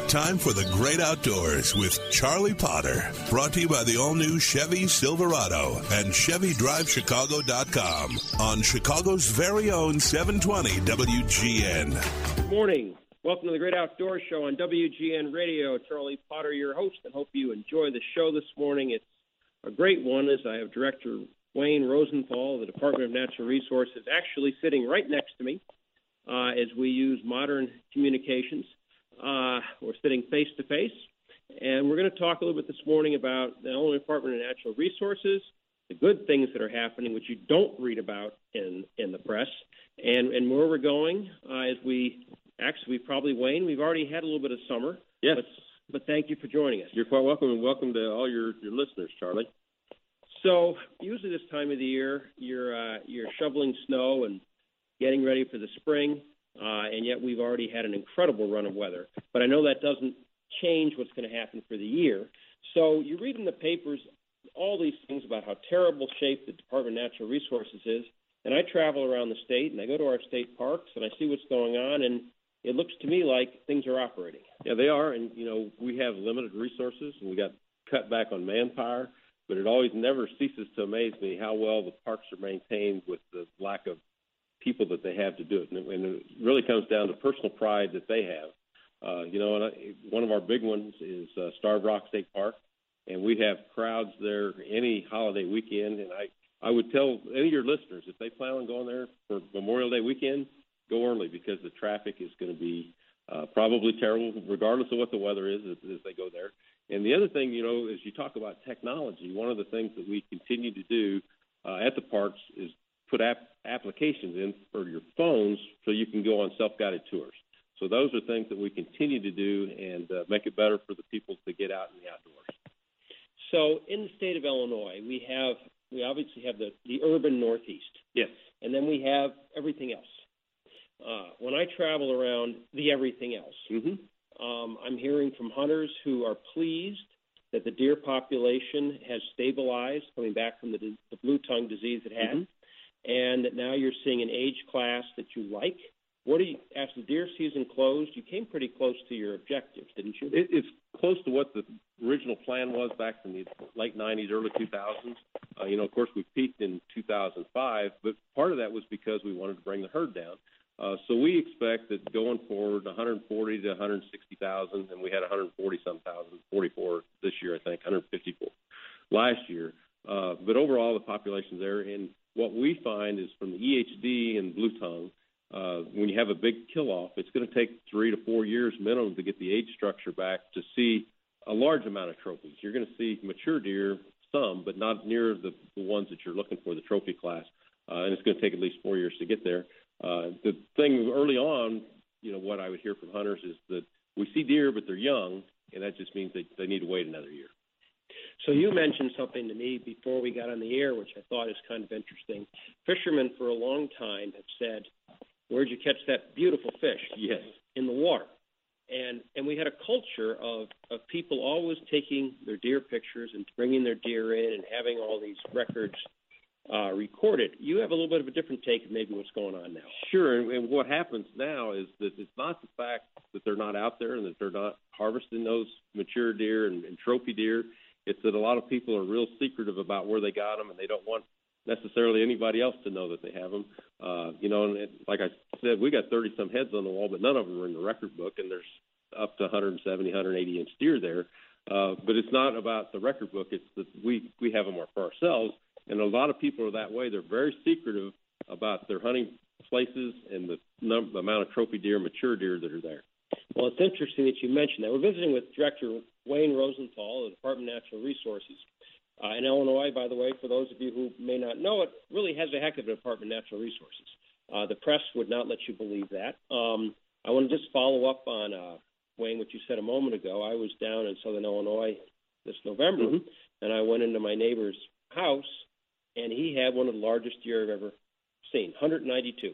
Time for the great outdoors with Charlie Potter. Brought to you by the all-new Chevy Silverado and ChevyDriveChicago.com on Chicago's very own 720 WGN. Good morning. Welcome to the Great Outdoors Show on WGN Radio. Charlie Potter, your host, and hope you enjoy the show this morning. It's a great one as I have Director Wayne Rosenthal of the Department of Natural Resources actually sitting right next to me as we use modern communications. We're sitting face-to-face, and we're going to talk a little bit this morning about the Illinois Department of Natural Resources, the good things that are happening, which you don't read about in the press, and where we're going as we actually probably, Wayne, we've already had a little bit of summer. Yes. But thank you for joining us. You're quite welcome, and welcome to all your listeners, Charlie. So usually this time of the year, you're shoveling snow and getting ready for the spring. And yet we've already had an incredible run of weather. But I know that doesn't change what's going to happen for the year. So you read in the papers all these things about how terrible shape the Department of Natural Resources is. And I travel around the state, and I go to our state parks, and I see what's going on, and it looks to me like things are operating. Yeah, they are. And, we have limited resources, and we got cut back on manpower. But it always never ceases to amaze me how well the parks are maintained with the lack of people that they have to do it. And it really comes down to personal pride that they have. One of our big ones is Starved Rock State Park, and we have crowds there any holiday weekend. And I would tell any of your listeners, if they plan on going there for Memorial Day weekend, go early because the traffic is going to be probably terrible, regardless of what the weather is as they go there. And the other thing, as you talk about technology, one of the things that we continue to do at the parks is put applications in for your phones so you can go on self-guided tours. So those are things that we continue to do and make it better for the people to get out in the outdoors. So in the state of Illinois, we obviously have the urban Northeast. Yes. And then we have everything else. When I travel around the everything else, I'm hearing from hunters who are pleased that the deer population has stabilized, coming back from the blue tongue disease it had. And that now you're seeing an age class that you like. As the deer season closed, you came pretty close to your objectives, didn't you? It's close to what the original plan was back in the late 90s, early 2000s. Of course, we peaked in 2005, but part of that was because we wanted to bring the herd down. So we expect that going forward, 140 to 160,000, and we had 140-some thousand, 44 this year, I think, 154 last year. But overall, the population's there. And what we find is from the EHD and blue tongue, when you have a big kill-off, it's going to take 3 to 4 years minimum to get the age structure back to see a large amount of trophies. You're going to see mature deer, some, but not near the ones that you're looking for, the trophy class. And it's going to take at least 4 years to get there. The thing early on, what I would hear from hunters is that we see deer, but they're young, and that just means they need to wait another year. So you mentioned something to me before we got on the air, which I thought is kind of interesting. Fishermen for a long time have said, "Where'd you catch that beautiful fish?" Yes. In the water. And we had a culture of people always taking their deer pictures and bringing their deer in and having all these records recorded. You have a little bit of a different take of maybe what's going on now. Sure, and what happens now is that it's not the fact that they're not out there and that they're not harvesting those mature deer and trophy deer. It's that a lot of people are real secretive about where they got them, and they don't want necessarily anybody else to know that they have them. And like I said, we got 30-some heads on the wall, but none of them are in the record book, and there's up to 170, 180-inch deer there. But it's not about the record book. It's that we have them for ourselves, and a lot of people are that way. They're very secretive about their hunting places and the amount of trophy deer, mature deer that are there. Well, it's interesting that you mentioned that. We're visiting with Director Wayne Rosenthal of the Department of Natural Resources. In Illinois, by the way, for those of you who may not know it, really has a heck of a Department of Natural Resources. The press would not let you believe that. I want to just follow up on, Wayne, what you said a moment ago. I was down in southern Illinois this November, and I went into my neighbor's house, and he had one of the largest deer I've ever seen, 192.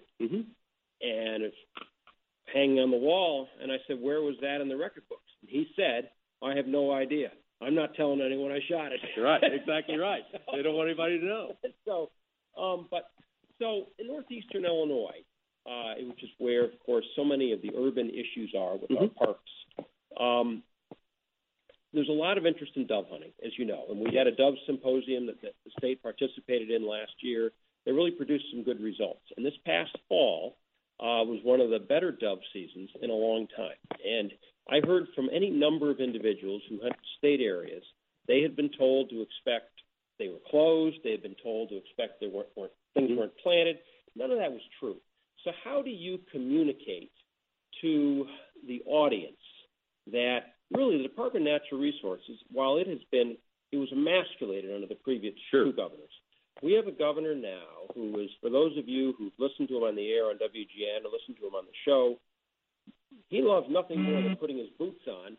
And it's hanging on the wall, and I said, "Where was that in the record books?" And he said, "I have no idea. I'm not telling anyone I shot it." Right, exactly right. They don't want anybody to know. So in northeastern Illinois, which is where, of course, so many of the urban issues are with our parks, There's a lot of interest in dove hunting, as you know, and we had a dove symposium that the state participated in last year. They really produced some good results. And this past fall was one of the better dove seasons in a long time. And I heard from any number of individuals who hunt state areas, they had been told to expect they were closed. They had been told to expect things weren't planted. None of that was true. So how do you communicate to the audience that really the Department of Natural Resources, while it was emasculated under the previous two governors, we have a governor now who is, for those of you who've listened to him on the air on WGN or listened to him on the show, he loves nothing more than putting his boots on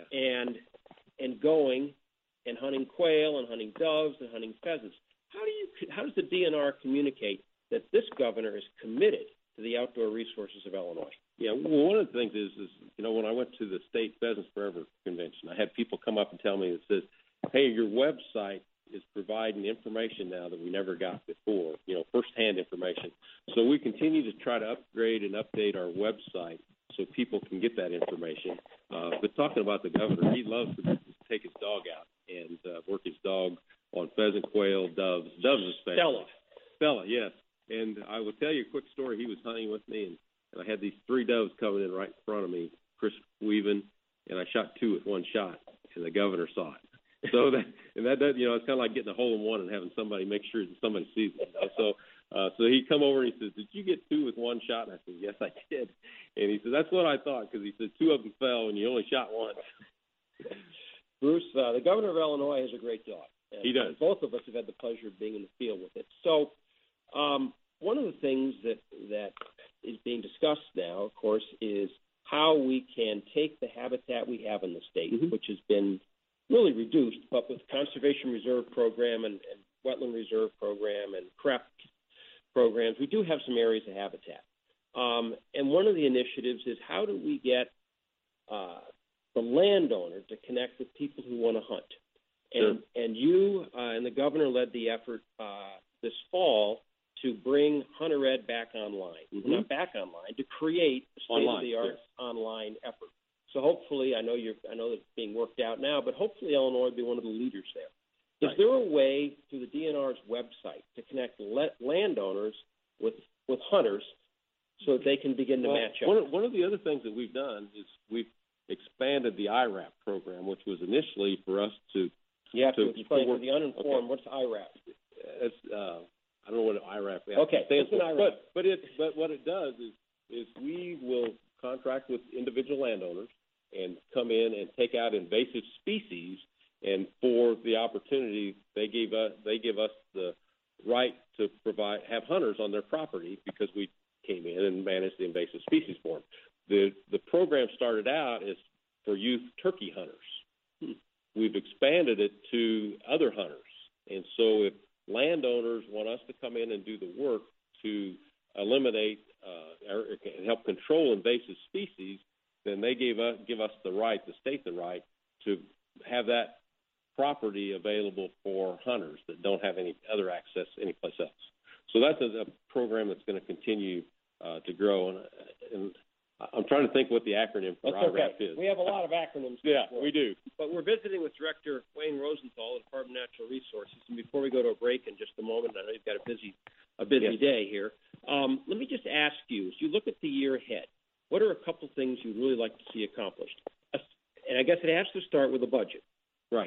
and going and hunting quail and hunting doves and hunting pheasants. How does the DNR communicate that this governor is committed to the outdoor resources of Illinois? Yeah, well, one of the things is when I went to the State Pheasants Forever convention, I had people come up and tell me that says, hey, your website is providing information now that we never got before, firsthand information. So we continue to try to upgrade and update our website so people can get that information. But talking about the governor, he loves to take his dog out and work his dog on pheasant, quail, doves especially. Stella, yes. And I will tell you a quick story. He was hunting with me, and I had these 3 doves coming in right in front of me, Chris Weaving, and I shot 2 with one shot, and the governor saw it. So it's kind of like getting a hole in one and having somebody make sure that somebody sees it. So he come over and he says, "Did you get 2 with one shot?" And I said, "Yes, I did." And he said, "That's what I thought," because he said 2 of them fell and you only shot one. Bruce, the governor of Illinois has a great dog. He does. Both of us have had the pleasure of being in the field with it. So one of the things that is being discussed now, of course, is how we can take the habitat we have in the state, which has been really reduced, but with Conservation Reserve Program and Wetland Reserve Program and CREP programs, we do have some areas of habitat. And one of the initiatives is how do we get the landowner to connect with people who want to hunt? And you and the governor led the effort this fall to bring Hunter Ed back online, not back online, to create a state-of-the-art online effort. So hopefully, I know it's being worked out now, but hopefully Illinois will be one of the leaders there. Right. Is there a way through the DNR's website to connect landowners with hunters so that they can begin to match up? One of the other things that we've done is we've expanded the IRAP program, which was initially for us to You have to explain for the uninformed, what's IRAP? It's, I don't know what IRAP stands for. But what it does is we will contract with individual landowners and come in and take out invasive species, and for the opportunity, they give us the right to have hunters on their property because we came in and managed the invasive species for them. The program started out as for youth turkey hunters. We've expanded it to other hunters, and so if landowners want us to come in and do the work to eliminate or help control invasive species, then they give us the right, the state the right, to have that property available for hunters that don't have any other access anyplace else. So that's a program that's going to continue to grow. And I'm trying to think what the acronym for IRAP is. We have a lot of acronyms. Yeah, we do. But we're visiting with Director Wayne Rosenthal of the Department of Natural Resources. And before we go to a break in just a moment, I know you've got a busy day here. Let me just ask you, as you look at the year ahead, what are a couple things you'd really like to see accomplished? And I guess it has to start with a budget. Right.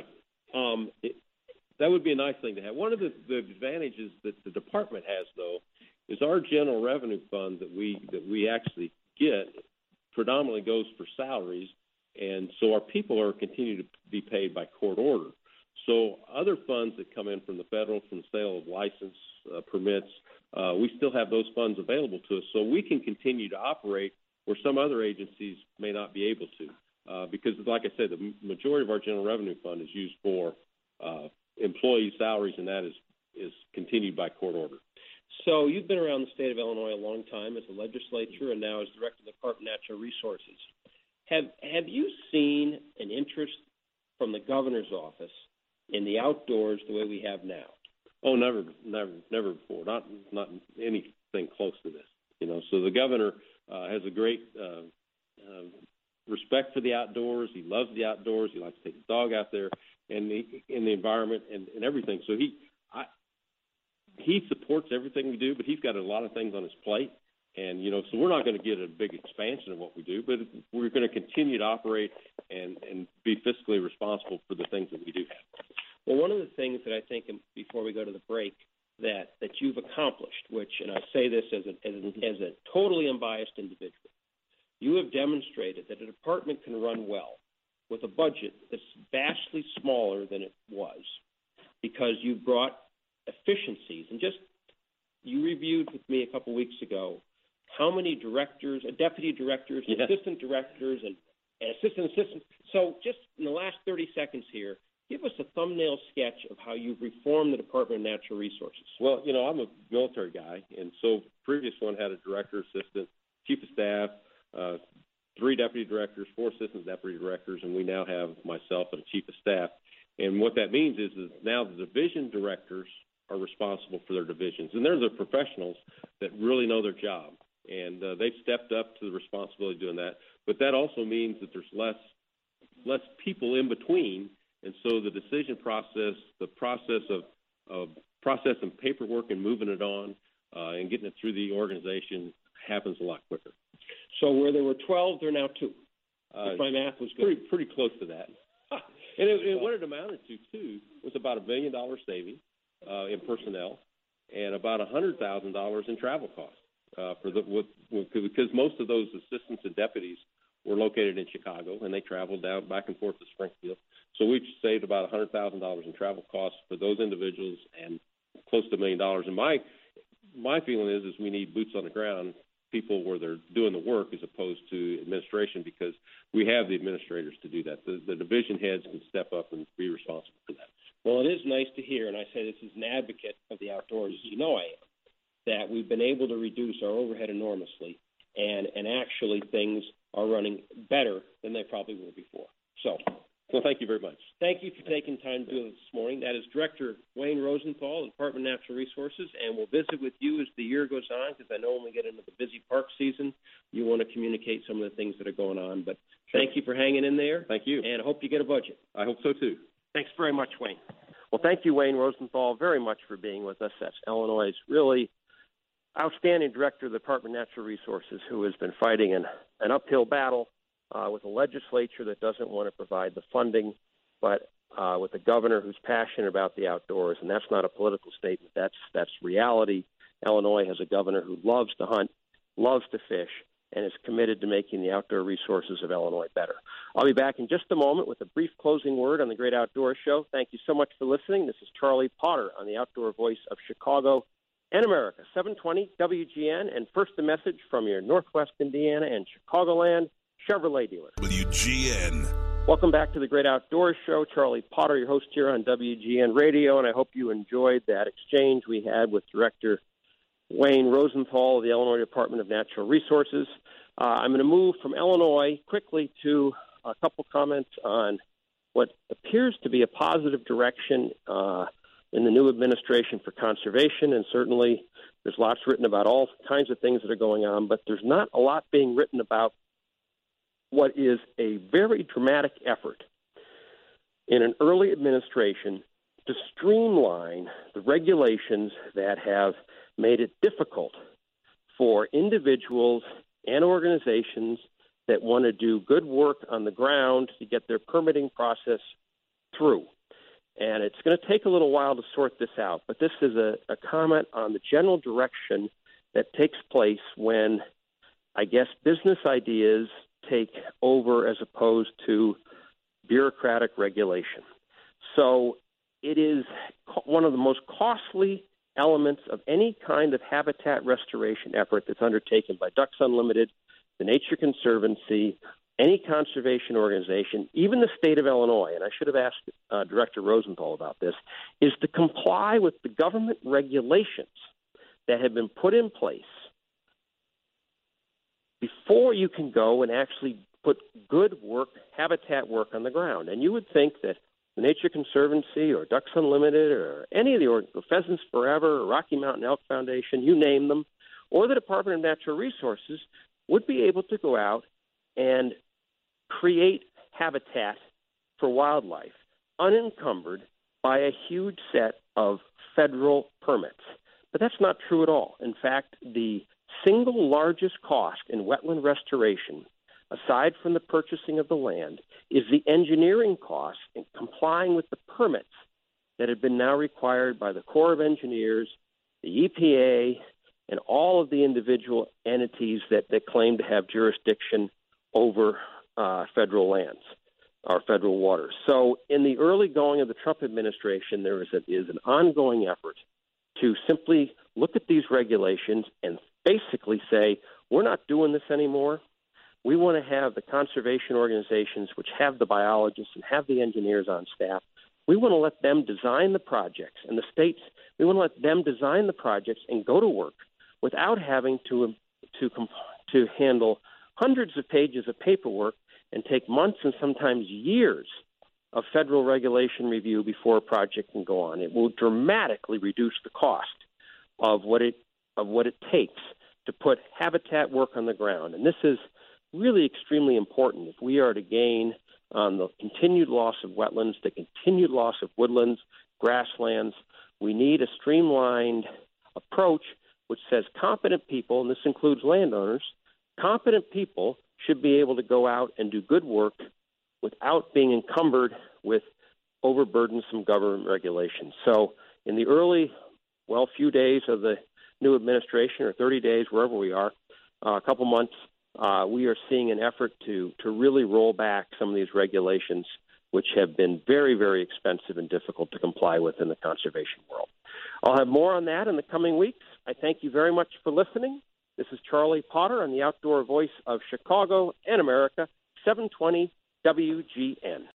That would be a nice thing to have. One of the advantages that the department has, though, is our general revenue fund that we actually get predominantly goes for salaries, and so our people are continuing to be paid by court order. So other funds that come in from the federal, from the sale of license permits, we still have those funds available to us, so we can continue to operate where some other agencies may not be able to. Because, like I said, the majority of our general revenue fund is used for employee salaries, and that is continued by court order. So you've been around the state of Illinois a long time as a legislature and now as director of the Department of Natural Resources. Have you seen an interest from the governor's office in the outdoors the way we have now? Oh, never before. Not anything close to this. So the governor has a great respect for the outdoors. He loves the outdoors. He likes to take his dog out there and in the environment and everything. So he supports everything we do, but he's got a lot of things on his plate. And, so we're not going to get a big expansion of what we do, but we're going to continue to operate and be fiscally responsible for the things that we do have. Well, one of the things that I think, before we go to the break, that you've accomplished, which, and I say this as a totally unbiased individual, you have demonstrated that a department can run well with a budget that's vastly smaller than it was, because you brought efficiencies. And you reviewed with me a couple weeks ago how many directors, deputy directors, assistant directors, and assistants. So just in the last 30 seconds here, give us a thumbnail sketch of how you've reformed the Department of Natural Resources. Well, I'm a military guy, and so previous one had a director, assistant, chief of staff, 3 deputy directors, 4 assistant deputy directors, and we now have myself and a chief of staff. And what that means is now the division directors are responsible for their divisions, and they're the professionals that really know their job, and they've stepped up to the responsibility of doing that. But that also means that there's less people in between, and so the decision process, the process of processing paperwork and moving it on and getting it through the organization happens a lot quicker. So where there were 12, there are now 2. If my math was good. Pretty close to that. And what it amounted to, too, was about $1 million savings in personnel and about $100,000 in travel costs because most of those assistants and deputies were located in Chicago, and they traveled down back and forth to Springfield. So we've saved about $100,000 in travel costs for those individuals and close to $1 million. And my feeling is we need boots on the ground, people where they're doing the work as opposed to administration, because we have the administrators to do that. The division heads can step up and be responsible for that. Well, it is nice to hear, and I say this as an advocate of the outdoors, as you know I am, that we've been able to reduce our overhead enormously, and actually things are running better than they probably were before. So, well, thank you very much. Thank you for taking time to do this morning. That is Director Wayne Rosenthal, the Department of Natural Resources, and we'll visit with you as the year goes on, because I know when we get into the busy park season, you want to communicate some of the things that are going on. But Thank you for hanging in there. Thank you. And I hope you get a budget. I hope so, too. Thanks very much, Wayne. Well, thank you, Wayne Rosenthal, very much for being with us. That's Illinois' really outstanding director of the Department of Natural Resources, who has been fighting an uphill battle with a legislature that doesn't want to provide the funding, but with a governor who's passionate about the outdoors. And that's not a political statement. That's reality. Illinois has a governor who loves to hunt, loves to fish, and is committed to making the outdoor resources of Illinois better. I'll be back in just a moment with a brief closing word on the Great Outdoors Show. Thank you so much for listening. This is Charlie Potter on the Outdoor Voice of Chicago and America, 720 WGN, and first a message from your Northwest Indiana and Chicagoland Chevrolet dealer. WGN. Welcome back to the Great Outdoors Show. Charlie Potter, your host here on WGN Radio, and I hope you enjoyed that exchange we had with Director Wayne Rosenthal of the Illinois Department of Natural Resources. I'm going to move from Illinois quickly to a couple comments on what appears to be a positive direction in the new administration for conservation, and certainly there's lots written about all kinds of things that are going on, but there's not a lot being written about what is a very dramatic effort in an early administration to streamline the regulations that have made it difficult for individuals and organizations that want to do good work on the ground to get their permitting process through. And it's going to take a little while to sort this out, but this is a comment on the general direction that takes place when, I guess, business ideas take over as opposed to bureaucratic regulation. So it is one of the most costly elements of any kind of habitat restoration effort that's undertaken by Ducks Unlimited, the Nature Conservancy, any conservation organization, even the state of Illinois, and I should have asked Director Rosenthal about this, is to comply with the government regulations that have been put in place before you can go and actually put good work, habitat work on the ground. And you would think that the Nature Conservancy or Ducks Unlimited or any of the Pheasants Forever or Rocky Mountain Elk Foundation, you name them, or the Department of Natural Resources would be able to go out and create habitat for wildlife unencumbered by a huge set of federal permits. But that's not true at all. In fact, the single largest cost in wetland restoration, aside from the purchasing of the land, is the engineering cost in complying with the permits that have been now required by the Corps of Engineers, the EPA, and all of the individual entities that claim to have jurisdiction over federal lands or federal waters. So in the early going of the Trump administration, there is an ongoing effort to simply look at these regulations and basically say, we're not doing this anymore. We want to have the conservation organizations, which have the biologists and have the engineers on staff, we want to let them design the projects, and the states, we want to let them design the projects and go to work without having to handle hundreds of pages of paperwork and take months and sometimes years of federal regulation review before a project can go on. It will dramatically reduce the cost of what it takes to put habitat work on the ground. And this is really extremely important if we are to gain on the continued loss of wetlands, the continued loss of woodlands, grasslands. We need a streamlined approach which says competent people, and this includes landowners, competent people should be able to go out and do good work without being encumbered with overburdensome government regulations. So in the early, few days of the new administration, or 30 days, wherever we are, a couple months, we are seeing an effort to really roll back some of these regulations, which have been very, very expensive and difficult to comply with in the conservation world. I'll have more on that in the coming weeks. I thank you very much for listening. This is Charlie Potter on the Outdoor Voice of Chicago and America, 720 WGN.